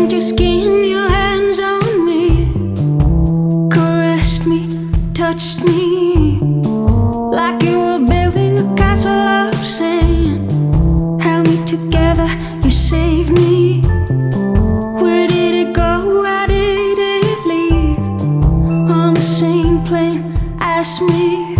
Kissing your skin, your hands on me, caressed me, touched me, like you were building a castle of sand. Held me together, you saved me. Where did it go? Why did it leave? On the same plane, ask me.